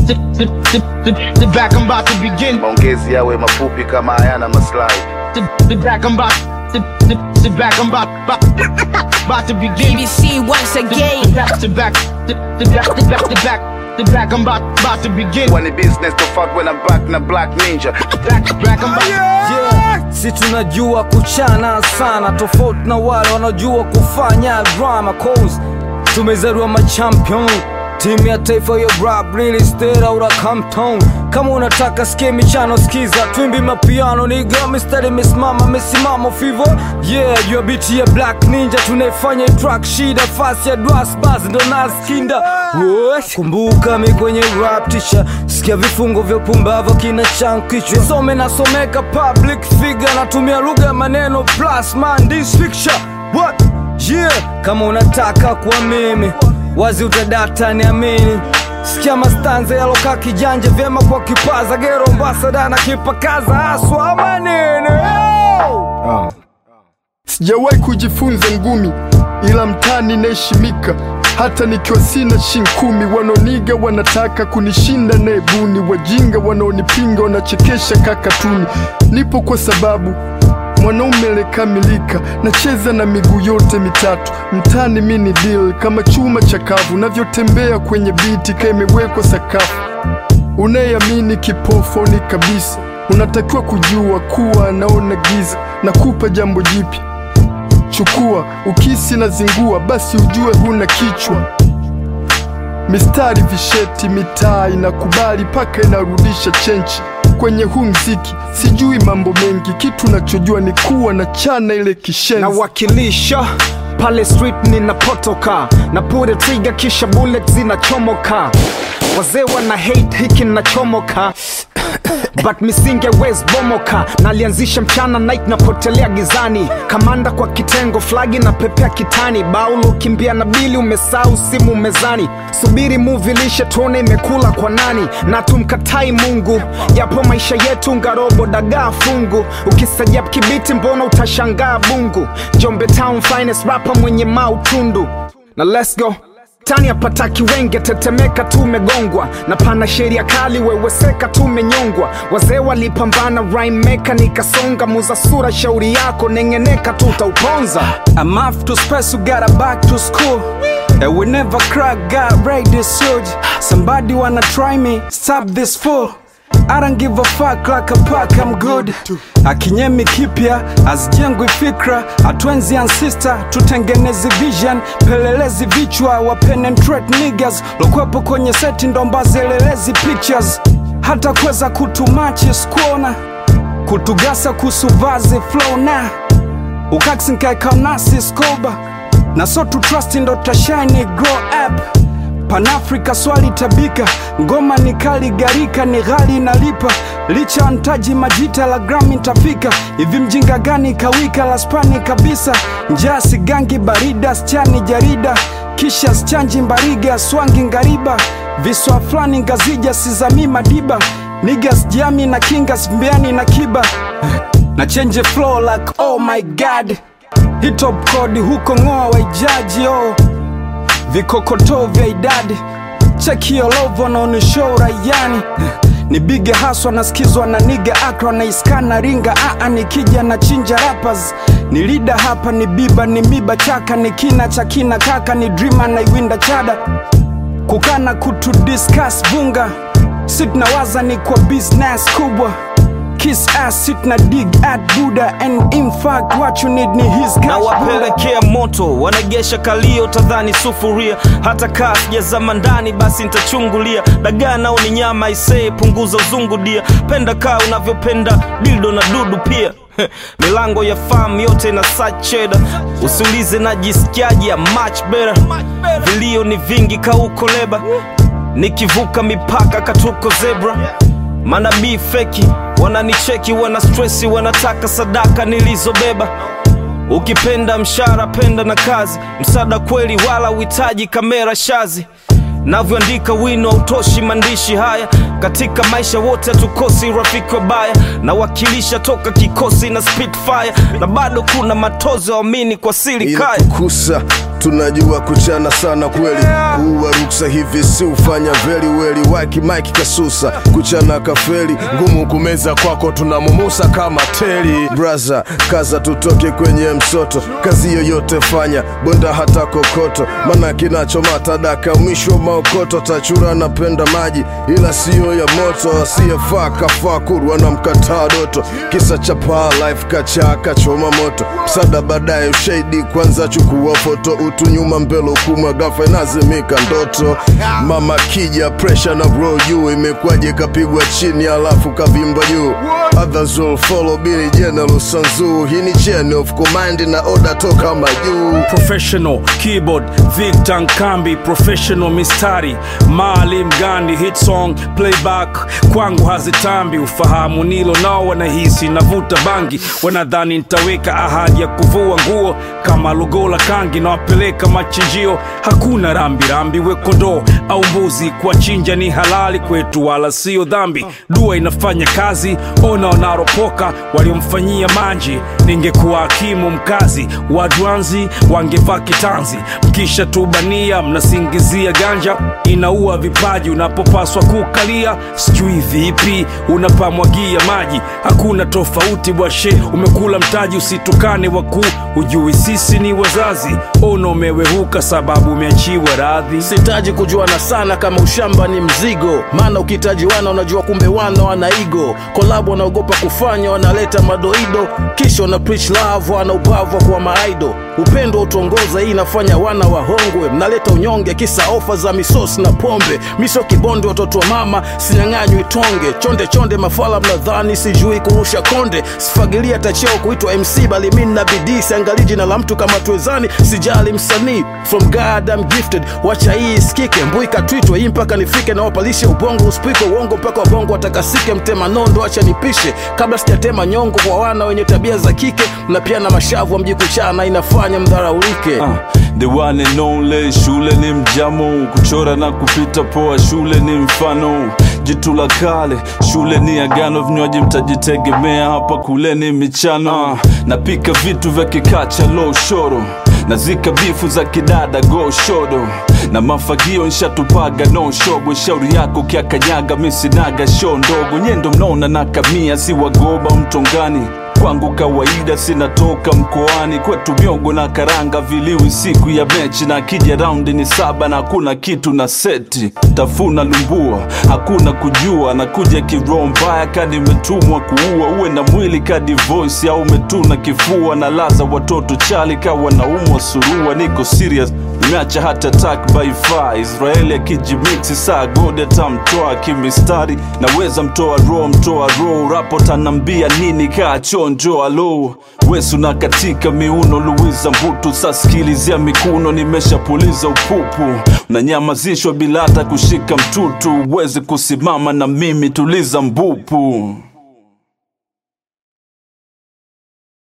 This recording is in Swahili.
Sit back, I'm about to begin. Maongezi yawe mafupi kama hayana maslahi. Sit back, I'm about to begin. BBC once again. Sit back, I'm about to begin. When the business to fuck when I'm back na Black Ninja. Back, I'm about. Yeah, si tunajua kuchana sana, tofauti na wale wanajua kufanya drama. Cause tumezaliwa machampion, timu ya taifa ya rap, really stayed out of Compton. Kama unataka sikia michano skiza, twimbi mapiano nigga, mistari mesimama fever. Yeah, you beat ya Black Ninja, tunaifanya track shida, fast ya dwas buzz ndo naskinda. Kumbuka mi kwenye rap tisha, sikia vifungo vya pumbavu kina chankichwa. Nisome nasomeka public figure, natumia lugha maneno plus man this picture. What? Yeah, kama unataka kwa mimi wazi utadata niamini. Sikia mastanze ya loka kijanja vyema kwa kipaza, gero ambassador na kipakaza aswa manene. Sijawahi kujifunza ngumi, ila mtani naheshimika. Hata nikiwa sina shinkumi, wanoniga wanataka kunishinda na ebuni. Wajinga wanaonipinga wanachekesha kakatuni. Nipo kwa sababu mwanaume lekamilika, nacheza na miguu yote mitatu. Mtani mini deal kama chuma chakavu, navyotembea kwenye biti kaimewekwa sakafu. Unayeamini kipofu ni kabisa, unatakiwa kujua kuwa naona giza. Nakupa jambo jipya, chukua. Ukisi na zingua basi ujue huna kichwa. Mistari visheti mitaa inakubali paka inarudisha chenchi. Kwenye huu mziki sijui mambo mengi, kitu nachojua ni kuwa na chana ile kishenzi. Na wakilisha pale street ninapotoka, na pure trigger kisha bullet zinachomoka. Wazee wana hate hiki nachomoka but misinge wezi bomoka. Nalianzisha mchana night napotelea gizani. Kamanda kwa kitengo flagi na pepea kitani. Baulo kimbia na bili umesau simu mezani. Subiri movie lishe tuone imekula kwa nani. Na tumkatai Mungu, yapo maisha yetu ngarobo dagaa fungu. Ukisajab kibiti mbona utashangaa bungu. Jombe Town finest rapper mwenye mautundu. Na let's go. Tani apataki wenge tetemeka tumegongwa. Na pana sheria kali weweseka tumenyongwa. Wazee walipambana rhyme maker nikasonga. Muza sura shauri yako nengeneka tutauponza. I'm off to space, you gotta back to school. And we never crack, got right this huge. Somebody wanna try me, stop this fool. I don't give a fuck like a pack, I'm good. Akinyemi kipya, azijengwi fikra. Atwenzi ancestor, tutengenezi vision. Pelelezi vichwa, wa penetrate niggas. Lokwepo kwenye seti ndomba zelelezi pictures. Hata kweza kutumachi skuona, kutugasa kusuvazi flow na ukaksi nkaika nasi skoba. Na so to trust ndo tashine grow up. Pan-Africa swali tabika, ngoma ni kali garika ni ghali nalipa. Licha antaji majita la Grammy ntafika. Hivi mjinga gani kawika la spani kabisa. Njasi gangi barida schani jarida. Kisha schanji mbariga swangi ngariba. Viswa flani ngazija sizami madiba. Niggas jami na kingas mbiani na kiba. Na change flow like oh my god. Hit top code huko ngoa waijaji oh. Vikokoto vya idadi, cheki yo lovo na unishow rayani. Ni bige haswa nasikizwa na niga akra na iskana ringa. Nikija na chinja rappers. Ni leader hapa ni biba ni miba chaka. Ni kina chakina kaka ni dreamer na iwinda chada. Kukana kutu discuss bunga. Sit na waza ni kwa business kubwa. Kiss ass sit na dig at Buddha. And in fact what you need ni his cash. Na wapelekea moto, wanagesha kalio tadhani sufuria. Hata kaa sijazama ndani basi nitachungulia. Dagaa nao ni nyama isee punguza uzungu dia. Penda kaa unavyopenda dildo na dudu pia. Milango ya farm yote na sacheda. Usiulize na jisikiaji ya much better. Vilio ni vingi kauko leba. Nikivuka mipaka katuko zebra. Manabii feki, wananicheki, wana stressi, wanataka sadaka nilizobeba. Ukipenda mshara penda na kazi. Msada kweli wala uhitaji kamera shazi. Navyoandika wino utoshi mandishi haya. Katika maisha wote tukosi rafiki wabaya. Na wakilisha toka kikosi na Spitfire. Na bado kuna matozo waamini kwa siri kaya. Kusa tunajua kuchana sana kweli. Kuwa ruksa hivi si ufanya very weli. Waki Mike kasusa kuchana kafeli, ngumu kumeza kwako tunamumusa kama teli. Braza kaza tutoke kwenye msoto, kazi yoyote fanya bonda hata kokoto, mana kinacho matadaka mwisho maokoto. Tachura napenda maji ila siyo ya moto, asiyefaa kafaa kurwa na mkataa doto. Kisa chapa life kacha kachoma moto, msada baadaye ushahidi kwanza chukua foto. Utu nyuma mbele kumwa gafa inazimika ndoto. Mama kija pressure na bro juu, imekwaje kapigwa chini alafu kavimba juu. Others will follow Billy General Sanzu. Hii ni chain of command na order toka majuu. Professional keyboard Victor Nkambi, professional mistari Maalim Gandhi, hit song playback kwangu hazitambi. Ufahamu nilo nao wanahisi navuta bangi, wanadhani nitaweka ahadi ya kuvua nguo kama logo la kangi na wapeleka machinjio. Hakuna rambi rambi, we kondoo au mbuzi, kwa chinja ni halali kwetu wala sio dhambi. Dua inafanya kazi, ona wanaropoka waliomfanyia manji. Ningekuwa hakimu mkazi wadwanzi wangevaa kitanzi. Mkisha tubania mnasingizia ganja inaua vipaji, unapopaswa kukalia sijui vipi unapamwagia maji. Hakuna tofauti bwashe, umekula mtaji usitukane wakuu. Ujui sisi ni wazazi, ono umewehuka sababu umeachiwa radhi. Sitaji kujuana sana kama ushamba ni mzigo, maana ukitaji wana unajua kumbe wana wanaigo. Collab wanaogopa kufanya wanaleta madoido, kisha wana preach love wana ubavu kwa maaido. Upendo utongoza hii inafanya wana wahongwe, mnaleta unyonge kisa ofa za misosi na pombe. Miso kibondo watoto wa mama sinyang'anywi itonge. Chonde chonde mafala mnadhani sijui kurusha konde. Sifagilia tacheo kuitwa MC bali mimi na bidii. Siangalii jina la mtu kama tuwezani, sijali msanii. From God I'm gifted, wacha hii isikike. Mbuika tweetwa hii mpaka nifike, na wapalishe ubongo usipike uongo mpaka wabongo watakasike. Mtema nondo acha nipishe kabla sijatema nyongo kwa wana wenye tabia za kike. Na pia na mashavu mjikuchana inafanya mdharaulike. The one and only, shule ni mjamo, kuchora na kupita poa, shule ni mfano. Jitu la kale, shule ni agano, vinywaji mtajitegemea, hapa kule ni michano. Napika vitu vya kikacha low shoro, nazika bifu za kidada go shodo, na mafagio nshatupaga no shogo. Shauri yako kia kanyaga misinaga show ndogo, nyendo mnona na kamia si wagoba mtongani. Kwangu kawaida sinatoka mkoani, kwetu miogo na karanga viliwi siku ya mechi. Na kija round ni 7 na hakuna kitu na seti, tafuna lumbua hakuna kujua. Na kuja kiroho mbaya kadi metumwa kuua, uwe na mwili kadi voice au umetuna kifua. Na laza watoto chali kawa na umwa surua, niko serious nimeacha hata attack by fire. Israeli ya kijimixi saa gode tamtoa kimistari, naweza mtoa roho rapo tanambia nini kaa chonjo alo. Wesu na katika miuno Luiza Mbutu, saskilizia mikuno nimesha puliza upupu. Unanyamazishwa bila hata kushika mtutu, uwezi kusimama na mimi tuliza mbupu.